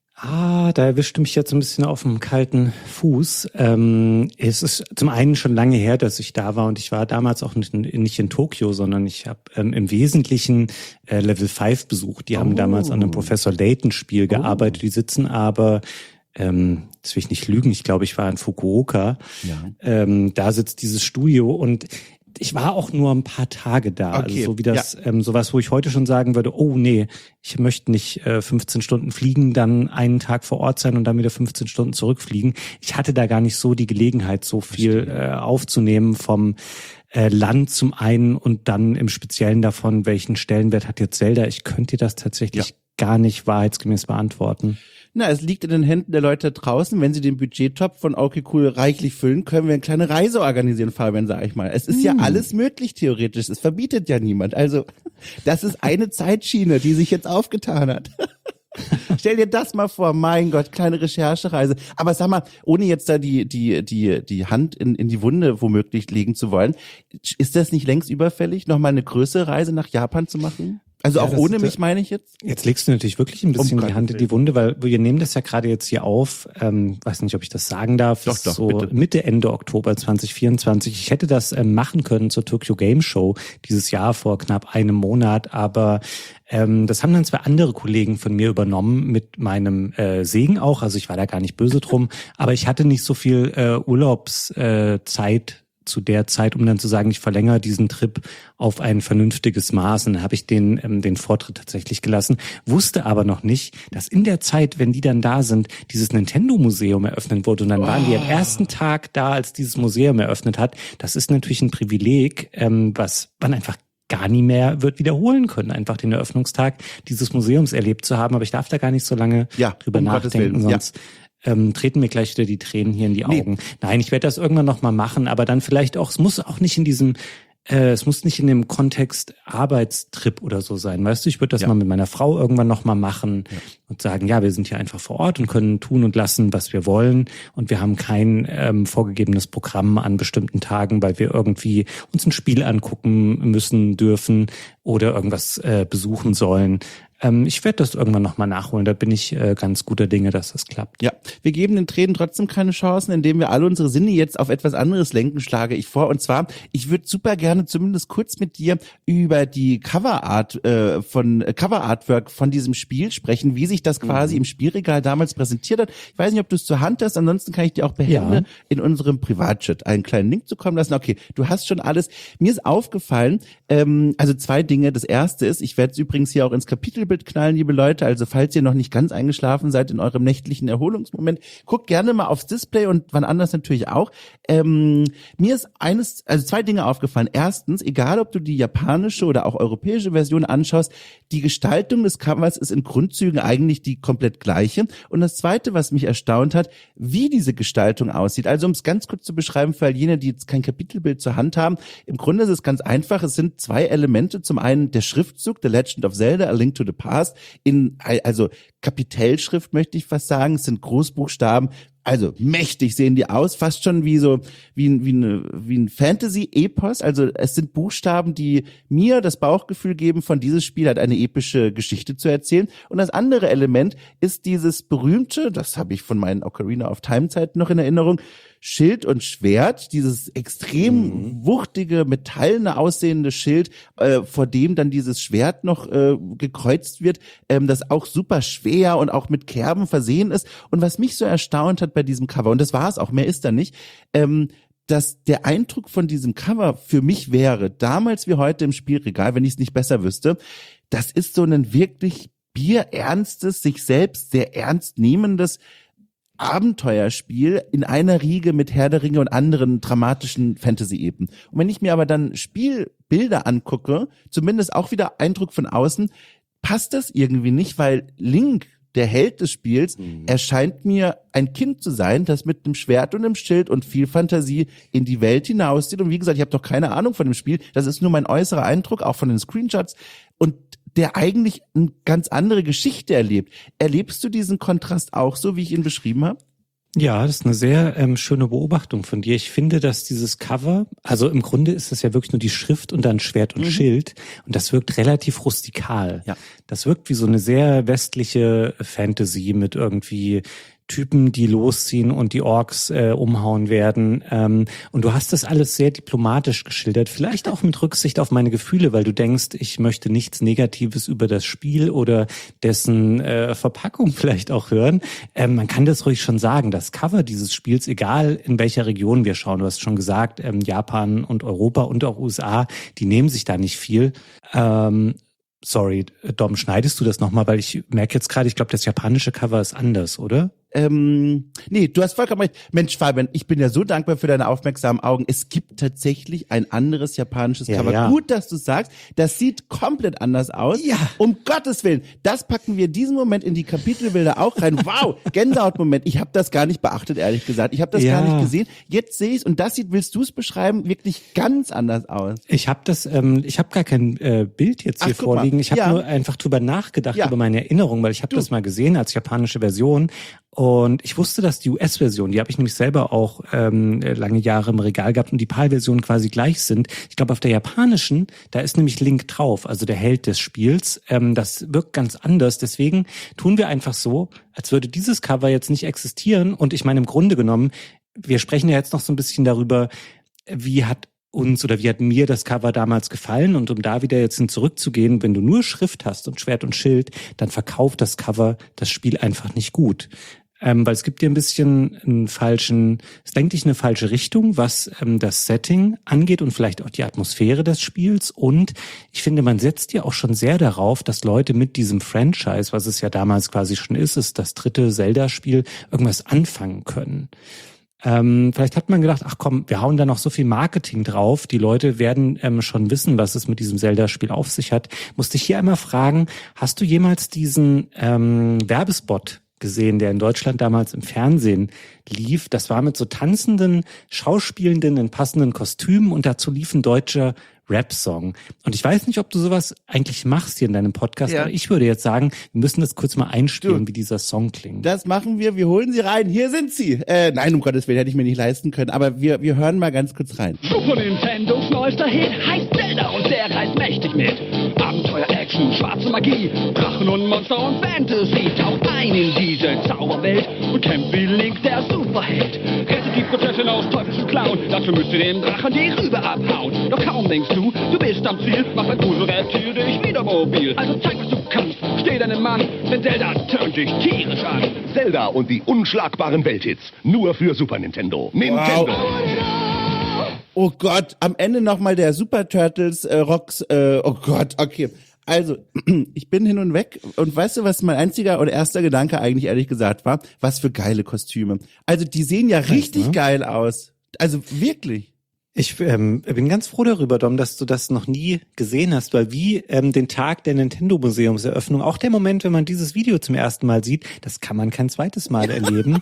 Ah, da erwischte mich jetzt ein bisschen auf dem kalten Fuß. Ähm, es ist zum einen schon lange her, dass ich da war und ich war damals auch nicht in, nicht in Tokio, sondern ich habe ähm, im Wesentlichen äh, Level fünf besucht. Die haben oh. damals an einem Professor Layton-Spiel gearbeitet. Oh. Die sitzen aber, ähm, jetzt will ich nicht lügen, ich glaube, ich war in Fukuoka. Ja. Ähm, da sitzt dieses Studio und ich war auch nur ein paar Tage da, okay. Also so wie das, ja. ähm, sowas, wo ich heute schon sagen würde, oh nee, ich möchte nicht äh, fünfzehn Stunden fliegen, dann einen Tag vor Ort sein und dann wieder fünfzehn Stunden zurückfliegen. Ich hatte da gar nicht so die Gelegenheit, so viel äh, aufzunehmen vom äh, Land zum einen und dann im Speziellen davon, welchen Stellenwert hat jetzt Zelda. Ich könnte dir das tatsächlich ja. gar nicht wahrheitsgemäß beantworten. Na, es liegt in den Händen der Leute draußen. Wenn sie den Budgettopf von Okay Cool reichlich füllen, können wir eine kleine Reise organisieren, Fabian, sag ich mal. Es ist mm. ja alles möglich, theoretisch. Es verbietet ja niemand. Also, das ist eine Zeitschiene, die sich jetzt aufgetan hat. Stell dir das mal vor, mein Gott, kleine Recherchereise. Aber sag mal, ohne jetzt da die die die die Hand in in die Wunde womöglich legen zu wollen, ist das nicht längst überfällig, nochmal eine größere Reise nach Japan zu machen? Also ja, auch ohne mich, meine ich jetzt? Jetzt legst du natürlich wirklich ein bisschen um die Hand in die Wunde, weil wir nehmen das ja gerade jetzt hier auf. Ähm, weiß nicht, ob ich das sagen darf. Doch, doch, so bitte. Mitte, Ende Oktober zwanzig vierundzwanzig. Ich hätte das ähm, machen können zur Tokyo Game Show dieses Jahr vor knapp einem Monat, aber ähm, das haben dann zwei andere Kollegen von mir übernommen mit meinem äh, Segen auch. Also ich war da gar nicht böse drum, aber ich hatte nicht so viel äh, Urlaubszeit äh, zu der Zeit, um dann zu sagen, ich verlängere diesen Trip auf ein vernünftiges Maß. Und dann habe ich den ähm, den Vortritt tatsächlich gelassen, wusste aber noch nicht, dass in der Zeit, wenn die dann da sind, dieses Nintendo-Museum eröffnet wurde. Und dann oh. waren die am ersten Tag da, als dieses Museum eröffnet hat. Das ist natürlich ein Privileg, ähm, was man einfach gar nie mehr wird wiederholen können, einfach den Eröffnungstag dieses Museums erlebt zu haben. Aber ich darf da gar nicht so lange ja, drüber um nachdenken, sonst... Ja. Ähm, treten mir gleich wieder die Tränen hier in die Augen. Nee. Nein, ich werde das irgendwann noch mal machen, aber dann vielleicht auch, es muss auch nicht in diesem, äh, es muss nicht in dem Kontext Arbeitstrip oder so sein, weißt du, ich würde das ja. mal mit meiner Frau irgendwann noch mal machen ja. und sagen, ja, wir sind hier einfach vor Ort und können tun und lassen, was wir wollen und wir haben kein ähm, vorgegebenes Programm an bestimmten Tagen, weil wir irgendwie uns ein Spiel angucken müssen, dürfen oder irgendwas äh, besuchen sollen. Ähm, ich werde das irgendwann nochmal nachholen. Da bin ich äh, ganz guter Dinge, dass das klappt. Ja, wir geben den Tränen trotzdem keine Chancen, indem wir alle unsere Sinne jetzt auf etwas anderes lenken, schlage ich vor. Und zwar, ich würde super gerne zumindest kurz mit dir über die Coverart äh, von äh, Coverartwork von diesem Spiel sprechen, wie sich das quasi mhm. im Spielregal damals präsentiert hat. Ich weiß nicht, ob du es zur Hand hast, ansonsten kann ich dir auch behende ja. in unserem Privatchat einen kleinen Link zukommen lassen. Okay, du hast schon alles. Mir ist aufgefallen, ähm, also zwei Dinge. Das erste ist, ich werde es übrigens hier auch ins Kapitel knallen, liebe Leute, also falls ihr noch nicht ganz eingeschlafen seid in eurem nächtlichen Erholungsmoment, guckt gerne mal aufs Display und wann anders natürlich auch. Ähm, mir ist eines, also zwei Dinge aufgefallen. Erstens, egal ob du die japanische oder auch europäische Version anschaust, die Gestaltung des Covers ist in Grundzügen eigentlich die komplett gleiche. Und das Zweite, was mich erstaunt hat, wie diese Gestaltung aussieht. Also um es ganz kurz zu beschreiben für all jene, die jetzt kein Kapitelbild zur Hand haben, im Grunde ist es ganz einfach. Es sind zwei Elemente. Zum einen der Schriftzug, The Legend of Zelda, A Link to the Past, in, also Kapitelschrift möchte ich fast sagen, es sind Großbuchstaben, also mächtig sehen die aus, fast schon wie so, wie ein, wie eine, wie ein Fantasy-Epos, also es sind Buchstaben, die mir das Bauchgefühl geben, von dieses Spiel hat eine epische Geschichte zu erzählen. Und das andere Element ist dieses berühmte, das habe ich von meinen Ocarina of Time Zeiten noch in Erinnerung, Schild und Schwert, dieses extrem mhm. wuchtige, metallene aussehende Schild, äh, vor dem dann dieses Schwert noch äh, gekreuzt wird, ähm, das auch super schwer und auch mit Kerben versehen ist. Und was mich so erstaunt hat bei diesem Cover, und das war es auch, mehr ist da nicht, ähm, dass der Eindruck von diesem Cover für mich wäre, damals wie heute im Spielregal, wenn ich es nicht besser wüsste, das ist so ein wirklich bierernstes, sich selbst sehr ernst nehmendes Abenteuerspiel in einer Riege mit Herr der Ringe und anderen dramatischen Fantasy-Epen. Und wenn ich mir aber dann Spielbilder angucke, zumindest auch wieder Eindruck von außen, passt das irgendwie nicht, weil Link, der Held des Spiels, mhm. erscheint mir ein Kind zu sein, das mit einem Schwert und einem Schild und viel Fantasie in die Welt hinauszieht. Und wie gesagt, ich habe doch keine Ahnung von dem Spiel. Das ist nur mein äußerer Eindruck, auch von den Screenshots. Und der eigentlich eine ganz andere Geschichte erlebt. Erlebst du diesen Kontrast auch so, wie ich ihn beschrieben habe? Ja, das ist eine sehr ähm, schöne Beobachtung von dir. Ich finde, dass dieses Cover, also im Grunde ist das ja wirklich nur die Schrift und dann Schwert und mhm. Schild und das wirkt relativ rustikal. Ja. Das wirkt wie so eine sehr westliche Fantasy mit irgendwie Typen, die losziehen und die Orks äh, umhauen werden. Ähm, und du hast das alles sehr diplomatisch geschildert, vielleicht auch mit Rücksicht auf meine Gefühle, weil du denkst, ich möchte nichts Negatives über das Spiel oder dessen äh, Verpackung vielleicht auch hören. Ähm, man kann das ruhig schon sagen, das Cover dieses Spiels, egal in welcher Region wir schauen, du hast schon gesagt, ähm, Japan und Europa und auch U S A, die nehmen sich da nicht viel. Ähm, Sorry, Dom, schneidest du das nochmal, weil ich merke jetzt gerade, ich glaube, das japanische Cover ist anders, oder? ähm, nee, du hast vollkommen recht. Mensch, Fabian, ich bin ja so dankbar für deine aufmerksamen Augen. Es gibt tatsächlich ein anderes japanisches Ja, Cover. ja. Gut, dass du sagst, das sieht komplett anders aus. Ja. Um Gottes Willen, das packen wir diesen Moment in die Kapitelbilder auch rein. Wow, Gänsehautmoment. Ich habe das gar nicht beachtet, ehrlich gesagt. Ich habe das Ja. gar nicht gesehen. Jetzt sehe ich es und das sieht, willst du es beschreiben, wirklich ganz anders aus. Ich habe das, ähm, ich habe gar kein äh, Bild jetzt Ach, hier guck mal. vorliegen. Ich habe Ja. nur einfach drüber nachgedacht, Ja. über meine Erinnerung, weil ich habe das mal gesehen als japanische Version. Und ich wusste, dass die U S-Version, die habe ich nämlich selber auch ähm, lange Jahre im Regal gehabt und die PAL-Versionen quasi gleich sind. Ich glaube, auf der japanischen, da ist nämlich Link drauf, also der Held des Spiels. Ähm, das wirkt ganz anders. Deswegen tun wir einfach so, als würde dieses Cover jetzt nicht existieren. Und ich meine, im Grunde genommen, wir sprechen ja jetzt noch so ein bisschen darüber, wie hat uns oder wie hat mir das Cover damals gefallen, und um da wieder jetzt hin zurückzugehen, wenn du nur Schrift hast und Schwert und Schild, dann verkauft das Cover das Spiel einfach nicht gut. Ähm, weil es gibt dir ein bisschen einen falschen, es lenkt dich in eine falsche Richtung, was ähm, das Setting angeht und vielleicht auch die Atmosphäre des Spiels, und ich finde, man setzt ja auch schon sehr darauf, dass Leute mit diesem Franchise, was es ja damals quasi schon ist, ist das dritte Zelda-Spiel, irgendwas anfangen können. Ähm, vielleicht hat man gedacht, ach komm, wir hauen da noch so viel Marketing drauf, die Leute werden ähm, schon wissen, was es mit diesem Zelda-Spiel auf sich hat. Musste ich hier einmal fragen, hast du jemals diesen ähm, Werbespot gesehen, der in Deutschland damals im Fernsehen lief? Das war mit so tanzenden Schauspielenden in passenden Kostümen und dazu lief ein deutscher Rap-Song. Und ich weiß nicht, ob du sowas eigentlich machst hier in deinem Podcast, Ja. aber ich würde jetzt sagen, wir müssen das kurz mal einspielen, Du, wie dieser Song klingt. Das machen wir, wir holen sie rein. Hier sind sie. Äh, nein, um Gottes Willen, hätte ich mir nicht leisten können, aber wir, wir hören mal ganz kurz rein. Super Nintendos neuester Hit heißt Zelda und der reißt mächtig mit. Abenteuer, Action, schwarze Magie, Drachen und Monster und Fantasy. Taucht ein in diese Zauberwelt und kämpft wie Link, der Superheld. Rettet die Prinzessin aus teuflischen Klauen, dafür müsst ihr dem Drachen die Rübe abhauen. Doch kaum denkst du, du bist am Ziel, macht ein Gruselreptil dich wieder mobil. Also zeig, was du kannst, steh deinen Mann, denn Zelda turnt dich tierisch an. Zelda und die unschlagbaren Welthits. Nur für Super Nintendo. Nintendo. Oh Gott, am Ende nochmal der Super Turtles äh, Rocks, äh, oh Gott, okay. Also, ich bin hin und weg und weißt du, was mein einziger oder erster Gedanke eigentlich ehrlich gesagt war? Was für geile Kostüme. Also, die sehen ja richtig ne? geil aus. Also, wirklich. Ich ähm, bin ganz froh darüber, Dom, dass du das noch nie gesehen hast, weil wie ähm, den Tag der Nintendo-Museumseröffnung, auch der Moment, wenn man dieses Video zum ersten Mal sieht, das kann man kein zweites Mal erleben.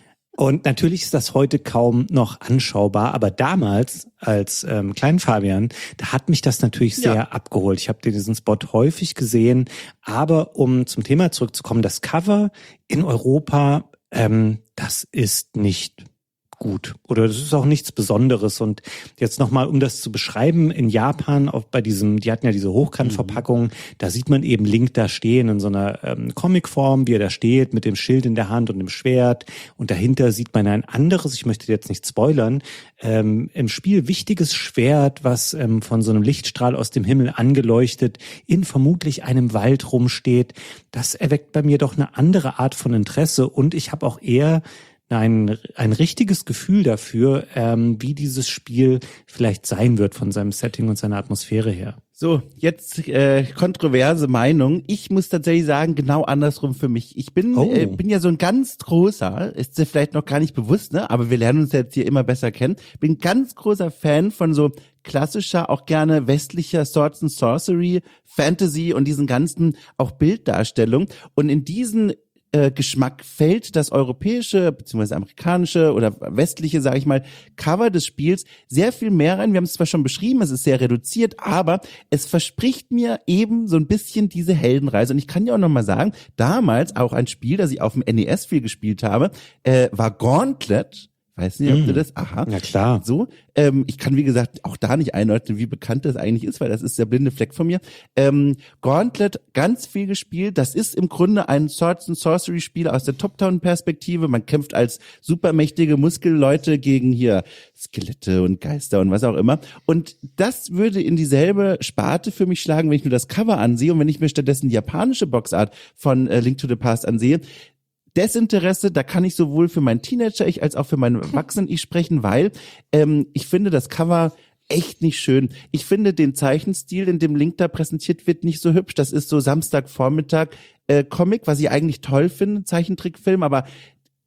Und natürlich ist das heute kaum noch anschaubar, aber damals als ähm, kleinen Fabian, da hat mich das natürlich sehr Ja. abgeholt. Ich habe diesen Spot häufig gesehen, aber um zum Thema zurückzukommen, das Cover in Europa, ähm, das ist nicht gut oder das ist auch nichts Besonderes. Und jetzt nochmal, um das zu beschreiben, in Japan, auch bei diesem, die hatten ja diese Hochkantverpackung, mhm. da sieht man eben Link da stehen in so einer ähm, Comicform, wie er da steht, mit dem Schild in der Hand und dem Schwert, und dahinter sieht man ein anderes, ich möchte jetzt nicht spoilern, ähm, im Spiel wichtiges Schwert, was ähm, von so einem Lichtstrahl aus dem Himmel angeleuchtet in vermutlich einem Wald rumsteht. Das erweckt bei mir doch eine andere Art von Interesse, und ich habe auch eher Ein, ein richtiges Gefühl dafür, ähm, wie dieses Spiel vielleicht sein wird von seinem Setting und seiner Atmosphäre her. So, jetzt äh, kontroverse Meinung. Ich muss tatsächlich sagen, genau andersrum für mich. Ich bin Oh. äh, bin ja so ein ganz großer, ist dir vielleicht noch gar nicht bewusst, ne? Aber wir lernen uns jetzt hier immer besser kennen. Bin ganz großer Fan von so klassischer, auch gerne westlicher Swords and Sorcery, Fantasy und diesen ganzen auch Bilddarstellungen. Und in diesen Äh, Geschmack fällt das europäische beziehungsweise amerikanische oder westliche, sage ich mal, Cover des Spiels sehr viel mehr rein. Wir haben es zwar schon beschrieben, es ist sehr reduziert, aber es verspricht mir eben so ein bisschen diese Heldenreise. Und ich kann ja auch noch mal sagen, damals auch ein Spiel, das ich auf dem N E S viel gespielt habe, äh, war Gauntlet. Weiß nicht, ob du das, aha. Ja, klar. So, ähm, ich kann, wie gesagt, auch da nicht einordnen, wie bekannt das eigentlich ist, weil das ist der blinde Fleck von mir. Ähm, Gauntlet, ganz viel gespielt. Das ist im Grunde ein Swords and Sorcery Spiel aus der Top-Down-Perspektive. Man kämpft als supermächtige Muskelleute gegen hier Skelette und Geister und was auch immer. Und das würde in dieselbe Sparte für mich schlagen, wenn ich nur das Cover ansehe und wenn ich mir stattdessen die japanische Boxart von äh, Link to the Past ansehe. Desinteresse, da kann ich sowohl für mein Teenager-Ich als auch für mein Erwachsenen-Ich sprechen, weil ähm, ich finde das Cover echt nicht schön. Ich finde den Zeichenstil, in dem Link da präsentiert wird, nicht so hübsch. Das ist so Samstagvormittag äh, Comic, was ich eigentlich toll finde, Zeichentrickfilm, aber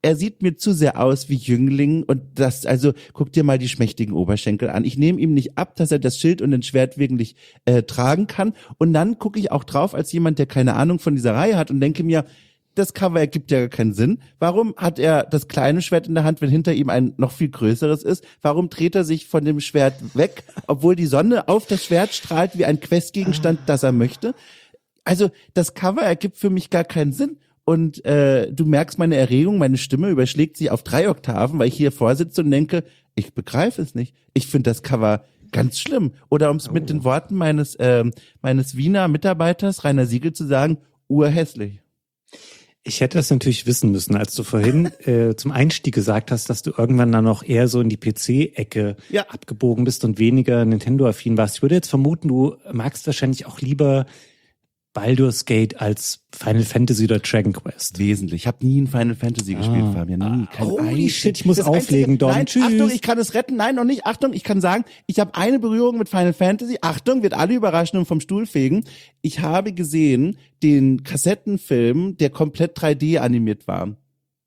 er sieht mir zu sehr aus wie Jüngling und das, also guck dir mal die schmächtigen Oberschenkel an. Ich nehme ihm nicht ab, dass er das Schild und den Schwert wirklich äh, tragen kann und dann gucke ich auch drauf als jemand, der keine Ahnung von dieser Reihe hat und denke mir, das Cover ergibt ja keinen Sinn. Warum hat er das kleine Schwert in der Hand, wenn hinter ihm ein noch viel größeres ist? Warum dreht er sich von dem Schwert weg, obwohl die Sonne auf das Schwert strahlt wie ein Questgegenstand, das er möchte? Also das Cover ergibt für mich gar keinen Sinn. Und äh, du merkst meine Erregung, meine Stimme überschlägt sich auf drei Oktaven, weil ich hier vorsitze und denke, ich begreife es nicht. Ich finde das Cover ganz schlimm. Oder um es oh. mit den Worten meines äh, meines Wiener Mitarbeiters Rainer Siegel zu sagen, urhässlich. Ich hätte das natürlich wissen müssen, als du vorhin äh, zum Einstieg gesagt hast, dass du irgendwann dann noch eher so in die P C-Ecke ja. abgebogen bist und weniger Nintendo-affin warst. Ich würde jetzt vermuten, du magst wahrscheinlich auch lieber Baldur's Gate als Final Fantasy oder Dragon Quest. Wesentlich. Ich habe nie ein Final Fantasy ah. gespielt, Fabian. Nie. Kein Holy einzig. shit, ich muss das auflegen, Dom. Nein, Tschüss. Achtung, ich kann es retten. Nein, noch nicht. Achtung, ich kann sagen, ich habe eine Berührung mit Final Fantasy. Achtung, wird alle überraschen und vom Stuhl fegen. Ich habe gesehen den Kassettenfilm, der komplett drei D animiert war.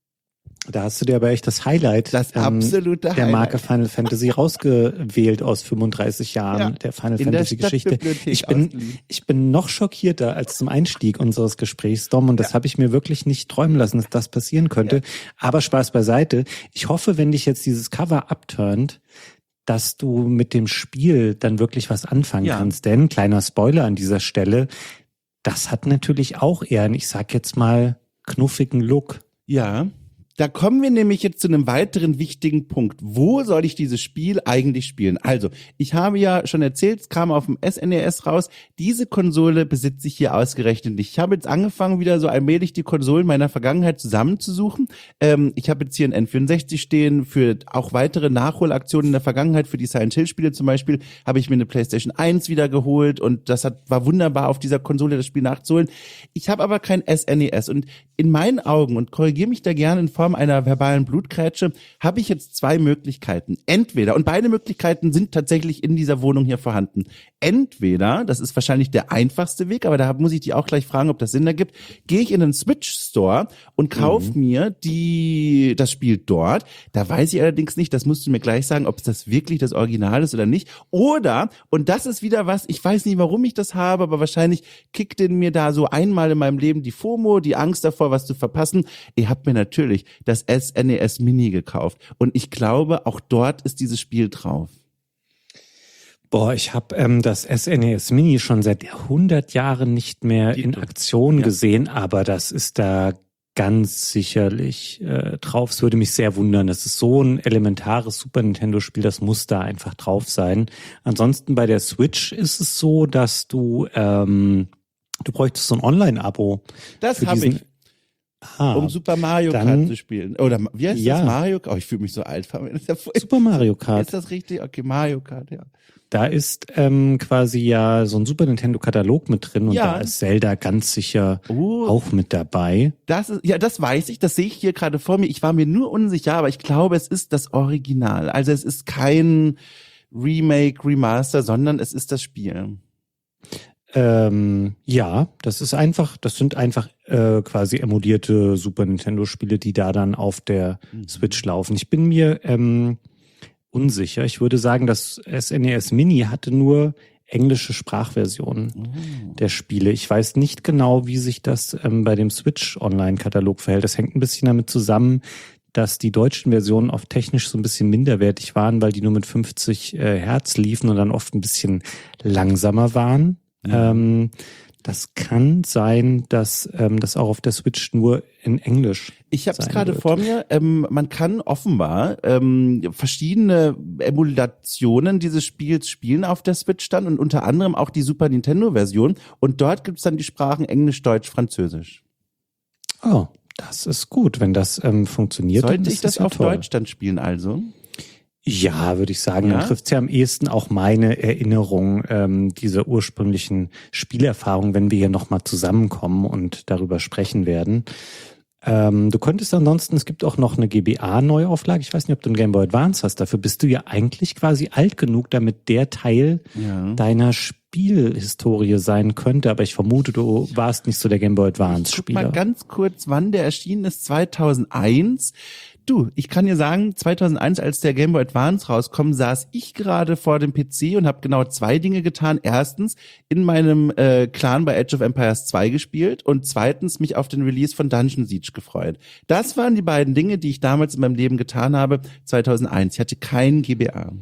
Da hast du dir aber echt das Highlight das ähm, absolute der Highlight. Marke Final Fantasy rausgewählt aus fünfunddreißig Jahren ja, der Final Fantasy der Geschichte. Ich bin, ich bin noch schockierter als zum Einstieg unseres Gesprächs, Dom, und das ja. habe ich mir wirklich nicht träumen lassen, dass das passieren könnte. Ja. Aber Spaß beiseite. Ich hoffe, wenn dich jetzt dieses Cover abturnt, dass du mit dem Spiel dann wirklich was anfangen ja. kannst. Denn, kleiner Spoiler an dieser Stelle, das hat natürlich auch eher einen, ich sag jetzt mal, knuffigen Look. Ja. Da kommen wir nämlich jetzt zu einem weiteren wichtigen Punkt. Wo soll ich dieses Spiel eigentlich spielen? Also, ich habe ja schon erzählt, es kam auf dem S N E S raus. Diese Konsole besitze ich hier ausgerechnet nicht. Ich habe jetzt angefangen, wieder so allmählich die Konsolen meiner Vergangenheit zusammenzusuchen. Ähm, ich habe jetzt hier ein N vierundsechzig stehen, für auch weitere Nachholaktionen in der Vergangenheit, für die Silent Hill Spiele zum Beispiel, habe ich mir eine PlayStation eins wieder geholt und das hat, war wunderbar, auf dieser Konsole das Spiel nachzuholen. Ich habe aber kein S N E S und in meinen Augen, und korrigiere mich da gerne in Form einer verbalen Blutgrätsche, habe ich jetzt zwei Möglichkeiten. Entweder, und beide Möglichkeiten sind tatsächlich in dieser Wohnung hier vorhanden. Entweder, das ist wahrscheinlich der einfachste Weg, aber da muss ich dich auch gleich fragen, ob das Sinn ergibt, gehe ich in einen Switch-Store und kaufe mhm. mir die das Spiel dort. Da weiß ich allerdings nicht, das musst du mir gleich sagen, ob es das wirklich das Original ist oder nicht. Oder, und das ist wieder was, ich weiß nicht, warum ich das habe, aber wahrscheinlich kickt in mir da so einmal in meinem Leben die FOMO, die Angst davor, was zu verpassen. Ich habe mir natürlich das S N E S Mini gekauft und ich glaube, auch dort ist dieses Spiel drauf. Boah, ich habe ähm, das S N E S Mini schon seit hundert Jahren nicht mehr in Aktion ja. gesehen, aber das ist da ganz sicherlich äh, drauf. Es würde mich sehr wundern. Das ist so ein elementares Super Nintendo-Spiel, das muss da einfach drauf sein. Ansonsten bei der Switch ist es so, dass du ähm, du bräuchtest so ein Online-Abo. Das habe ich. Aha, um Super Mario Kart dann, zu spielen. Oder wie heißt ja. das? Mario Kart? Oh, ich fühle mich so alt. Super Mario Kart. Ist das richtig? Okay, Mario Kart, ja. Da ist ähm, quasi ja so ein Super Nintendo-Katalog mit drin und ja. da ist Zelda ganz sicher oh. auch mit dabei. Das ist, ja, das weiß ich, das sehe ich hier gerade vor mir. Ich war mir nur unsicher, aber ich glaube, es ist das Original. Also es ist kein Remake, Remaster, sondern es ist das Spiel. Ähm, ja, das ist einfach, das sind einfach äh, quasi emulierte Super Nintendo-Spiele, die da dann auf der mhm. Switch laufen. Ich bin mir ähm, unsicher. Ich würde sagen, das S N E S Mini hatte nur englische Sprachversionen oh. der Spiele. Ich weiß nicht genau, wie sich das ähm, bei dem Switch-Online-Katalog verhält. Das hängt ein bisschen damit zusammen, dass die deutschen Versionen oft technisch so ein bisschen minderwertig waren, weil die nur mit fünfzig äh, Hertz liefen und dann oft ein bisschen langsamer waren. Ja. Ähm, das kann sein, dass ähm, das auch auf der Switch nur in Englisch Ich habe es gerade vor mir. Ähm, man kann offenbar ähm, verschiedene Emulationen dieses Spiels spielen auf der Switch dann und unter anderem auch die Super Nintendo-Version. Und dort gibt's dann die Sprachen Englisch, Deutsch, Französisch. Oh, das ist gut, wenn das ähm, funktioniert. Sollte ich das, das ja auf toll. Deutsch dann spielen also? Ja, würde ich sagen. Ja? Dann trifft es ja am ehesten auch meine Erinnerung ähm, dieser ursprünglichen Spielerfahrung, wenn wir hier nochmal zusammenkommen und darüber sprechen werden. Ähm, du könntest ansonsten, es gibt auch noch eine G B A-Neuauflage. Ich weiß nicht, ob du einen Game Boy Advance hast. Dafür bist du ja eigentlich quasi alt genug, damit der Teil ja. deiner Spiele Spielhistorie sein könnte, aber ich vermute, du warst nicht so der Game Boy Advance-Spieler. Guck mal ganz kurz, wann der erschienen ist, zweitausendeins. Du, ich kann dir sagen, zweitausendeins, als der Game Boy Advance rauskam, saß ich gerade vor dem P C und habe genau zwei Dinge getan. Erstens, in meinem äh, Clan bei Age of Empires zwei gespielt und zweitens, mich auf den Release von Dungeon Siege gefreut. Das waren die beiden Dinge, die ich damals in meinem Leben getan habe, zweitausendeins. Ich hatte keinen G B A.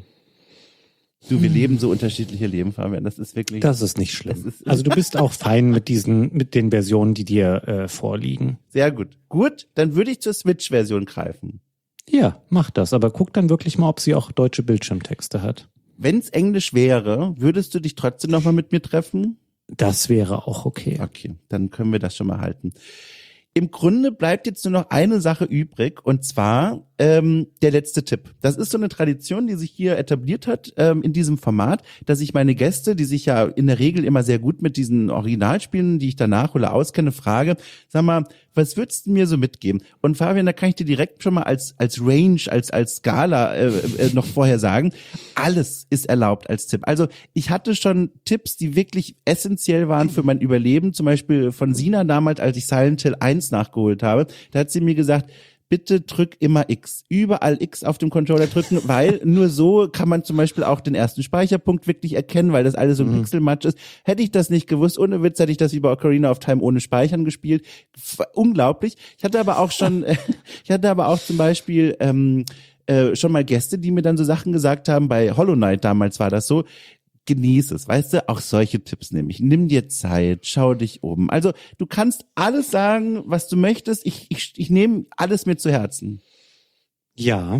Du, wir leben so unterschiedliche Leben, Fabian. Das ist wirklich... Das ist nicht schlimm. Ist, also du bist auch fein mit diesen, mit den Versionen, die dir äh, vorliegen. Sehr gut. Gut, dann würde ich zur Switch-Version greifen. Ja, mach das. Aber guck dann wirklich mal, ob sie auch deutsche Bildschirmtexte hat. Wenn es Englisch wäre, würdest du dich trotzdem nochmal mit mir treffen? Das wäre auch okay. Okay, dann können wir das schon mal halten. Im Grunde bleibt jetzt nur noch eine Sache übrig, und zwar ähm, der letzte Tipp. Das ist so eine Tradition, die sich hier etabliert hat ähm, in diesem Format, dass ich meine Gäste, die sich ja in der Regel immer sehr gut mit diesen Originalspielen, die ich danach oder auskenne, frage, sag mal, was würdest du mir so mitgeben? Und Fabian, da kann ich dir direkt schon mal als als Range, als als Skala äh, äh, noch vorher sagen, alles ist erlaubt als Tipp. Also ich hatte schon Tipps, die wirklich essentiell waren für mein Überleben, zum Beispiel von Sina damals, als ich Silent Hill eins nachgeholt habe. Da hat sie mir gesagt, bitte drück immer X. Überall X auf dem Controller drücken, weil nur so kann man zum Beispiel auch den ersten Speicherpunkt wirklich erkennen, weil das alles so ein mhm. Pixelmatch ist. Hätte ich das nicht gewusst, ohne Witz, hätte ich das wie bei Ocarina of Time ohne Speichern gespielt. Unglaublich. Ich hatte aber auch schon, ich hatte aber auch zum Beispiel ähm, äh, schon mal Gäste, die mir dann so Sachen gesagt haben, bei Hollow Knight damals war das so, genieß es, weißt du, auch solche Tipps nehme ich. Nimm dir Zeit, schau dich um. Also du kannst alles sagen, was du möchtest. Ich, ich, ich nehme alles mir zu Herzen. Ja,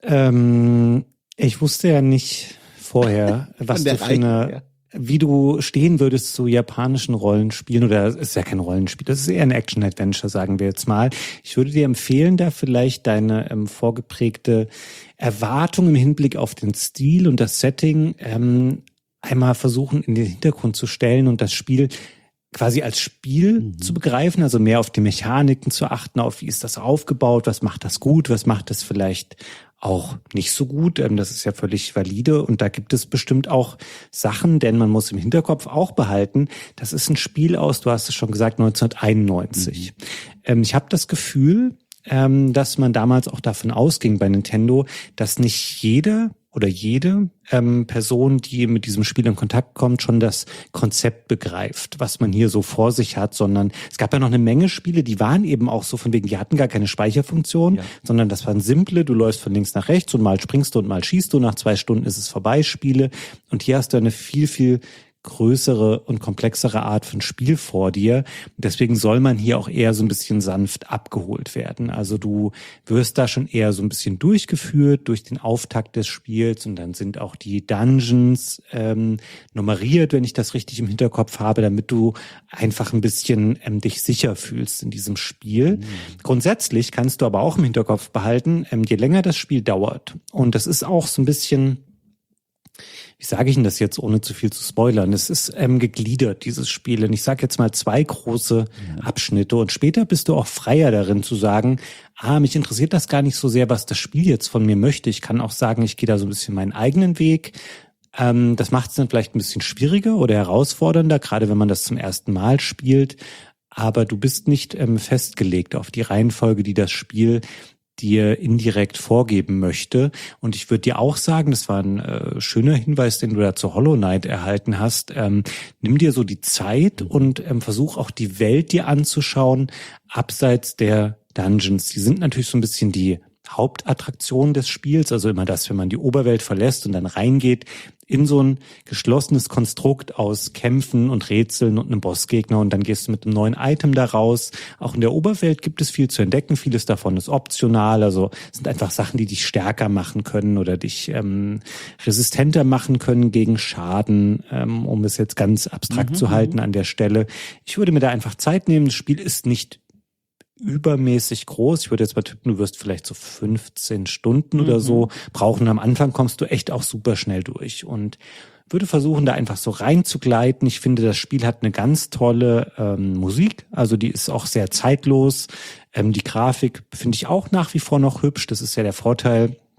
ähm, ich wusste ja nicht vorher, was du für eine, ja. wie du stehen würdest zu japanischen Rollenspielen, oder es ist ja kein Rollenspiel, das ist eher ein Action-Adventure, sagen wir jetzt mal. Ich würde dir empfehlen, da vielleicht deine ähm, vorgeprägte Erwartung im Hinblick auf den Stil und das Setting ähm, einmal versuchen in den Hintergrund zu stellen und das Spiel quasi als Spiel mhm. zu begreifen, also mehr auf die Mechaniken zu achten, auf wie ist das aufgebaut, was macht das gut, was macht das vielleicht auch nicht so gut. Das ist ja völlig valide und da gibt es bestimmt auch Sachen, denn man muss im Hinterkopf auch behalten, das ist ein Spiel aus, du hast es schon gesagt, neunzehnhunderteinundneunzig. Mhm. Ich habe das Gefühl, dass man damals auch davon ausging bei Nintendo, dass nicht jeder oder jede ähm, Person, die mit diesem Spiel in Kontakt kommt, schon das Konzept begreift, was man hier so vor sich hat, sondern es gab ja noch eine Menge Spiele, die waren eben auch so von wegen, die hatten gar keine Speicherfunktion, ja. sondern das waren simple, du läufst von links nach rechts und mal springst du und mal schießt du, nach zwei Stunden ist es vorbei, Spiele. Und hier hast du eine viel, viel größere und komplexere Art von Spiel vor dir. Deswegen soll man hier auch eher so ein bisschen sanft abgeholt werden. Also du wirst da schon eher so ein bisschen durchgeführt durch den Auftakt des Spiels und dann sind auch die Dungeons ähm, nummeriert, wenn ich das richtig im Hinterkopf habe, damit du einfach ein bisschen ähm, dich sicher fühlst in diesem Spiel. Mhm. Grundsätzlich kannst du aber auch im Hinterkopf behalten, ähm, je länger das Spiel dauert. Und das ist auch so ein bisschen, wie sage ich denn das jetzt, ohne zu viel zu spoilern? Es ist ähm, gegliedert, dieses Spiel. Und ich sage jetzt mal zwei große ja. Abschnitte. Und später bist du auch freier darin zu sagen, ah, mich interessiert das gar nicht so sehr, was das Spiel jetzt von mir möchte. Ich kann auch sagen, ich gehe da so ein bisschen meinen eigenen Weg. Ähm, das macht es dann vielleicht ein bisschen schwieriger oder herausfordernder, gerade wenn man das zum ersten Mal spielt. Aber du bist nicht ähm, festgelegt auf die Reihenfolge, die das Spiel dir indirekt vorgeben möchte. Und ich würde dir auch sagen, das war ein äh, schöner Hinweis, den du da zu Hollow Knight erhalten hast, ähm, nimm dir so die Zeit und ähm, versuch auch die Welt dir anzuschauen, abseits der Dungeons. Die sind natürlich so ein bisschen die Hauptattraktion des Spiels, also immer das, wenn man die Oberwelt verlässt und dann reingeht in so ein geschlossenes Konstrukt aus Kämpfen und Rätseln und einem Bossgegner und dann gehst du mit einem neuen Item da raus. Auch in der Oberwelt gibt es viel zu entdecken, vieles davon ist optional, also sind einfach Sachen, die dich stärker machen können oder dich ähm, resistenter machen können gegen Schaden, ähm, um es jetzt ganz abstrakt mhm, zu halten an der Stelle. Ich würde mir da einfach Zeit nehmen, das Spiel ist nicht übermäßig groß. Ich würde jetzt mal tippen, du wirst vielleicht so fünfzehn Stunden mhm. oder so brauchen. Am Anfang kommst du echt auch super schnell durch und würde versuchen, da einfach so reinzugleiten. Ich finde, das Spiel hat eine ganz tolle ähm, Musik. Also die ist auch sehr zeitlos. Ähm, die Grafik finde ich auch nach wie vor noch hübsch. Das ist ja der Vorteil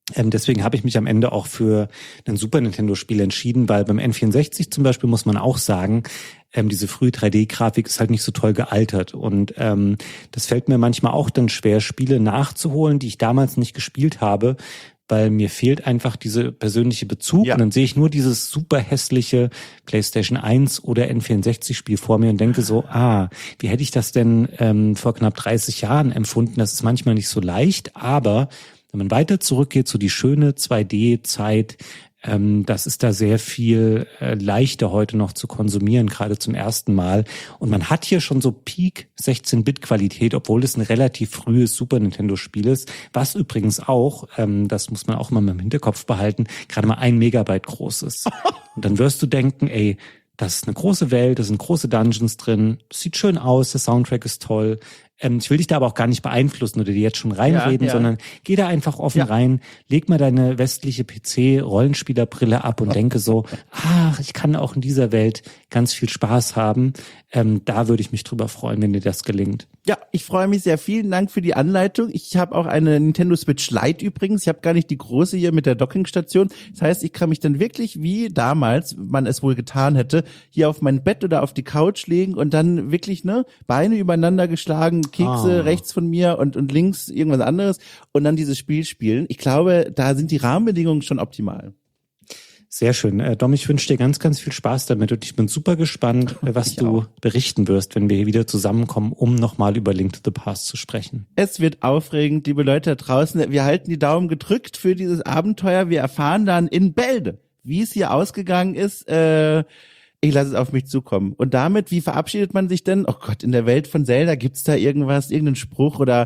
Ähm, deswegen habe ich mich am Ende auch für ein Super Nintendo-Spiel entschieden, weil beim N vierundsechzig zum Beispiel muss man auch sagen, ähm, diese frühe drei D-Grafik ist halt nicht so toll gealtert. Und ähm, das fällt mir manchmal auch dann schwer, Spiele nachzuholen, die ich damals nicht gespielt habe, weil mir fehlt einfach dieser persönliche Bezug. Ja. Und dann sehe ich nur dieses super hässliche PlayStation eins oder N vierundsechzig Spiel vor mir und denke so, ah, wie hätte ich das denn ähm, vor knapp dreißig Jahren empfunden? Das ist manchmal nicht so leicht, aber wenn man weiter zurückgeht zu die schöne zwei D-Zeit, ähm, das ist da sehr viel äh, leichter heute noch zu konsumieren, gerade zum ersten Mal. Und man hat hier schon so Peak sechzehn Bit Qualität, obwohl es ein relativ frühes Super Nintendo-Spiel ist, was übrigens auch, ähm, das muss man auch mal im Hinterkopf behalten, gerade mal ein Megabyte groß ist. Und dann wirst du denken, ey, das ist eine große Welt, da sind große Dungeons drin, sieht schön aus, der Soundtrack ist toll. Ähm, ich will dich da aber auch gar nicht beeinflussen oder dir jetzt schon reinreden, ja, ja. sondern geh da einfach offen ja. rein, leg mal deine westliche P C-Rollenspielerbrille ab und denke so, ach, ich kann auch in dieser Welt ganz viel Spaß haben. Ähm, da würde ich mich drüber freuen, wenn dir das gelingt. Ja, ich freue mich sehr. Vielen Dank für die Anleitung. Ich habe auch eine Nintendo Switch Lite übrigens. Ich habe gar nicht die große hier mit der Dockingstation. Das heißt, ich kann mich dann wirklich, wie damals man es wohl getan hätte, hier auf mein Bett oder auf die Couch legen und dann wirklich ne Beine übereinander geschlagen, Kekse ah. rechts von mir und und links irgendwas anderes und dann dieses Spiel spielen. Ich glaube, da sind die Rahmenbedingungen schon optimal. Sehr schön. Äh, Dom, ich wünsche dir ganz, ganz viel Spaß damit und ich bin super gespannt, was ich du auch. berichten wirst, wenn wir hier wieder zusammenkommen, um nochmal über Link to the Past zu sprechen. Es wird aufregend, liebe Leute da draußen. Wir halten die Daumen gedrückt für dieses Abenteuer. Wir erfahren dann in Bälde, wie es hier ausgegangen ist. Äh, ich lasse es auf mich zukommen. Und damit, wie verabschiedet man sich denn? Oh Gott, in der Welt von Zelda gibt's da irgendwas, irgendeinen Spruch oder...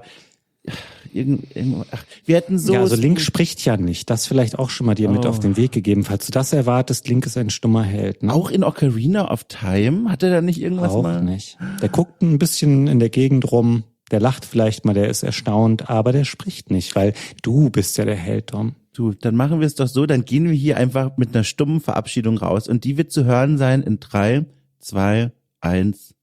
Irgend, irgend, ach, wir hätten so. Ja, also Link spricht ja nicht. Das vielleicht auch schon mal dir oh. mit auf den Weg gegeben. Falls du das erwartest, Link ist ein stummer Held. Ne? Auch in Ocarina of Time? Hat er da nicht irgendwas auch mal? Auch nicht. Der guckt ein bisschen in der Gegend rum, der lacht vielleicht mal, der ist erstaunt, aber der spricht nicht, weil du bist ja der Held, Tom. Du, dann machen wir es doch so, dann gehen wir hier einfach mit einer stummen Verabschiedung raus und die wird zu hören sein in drei, zwei, eins.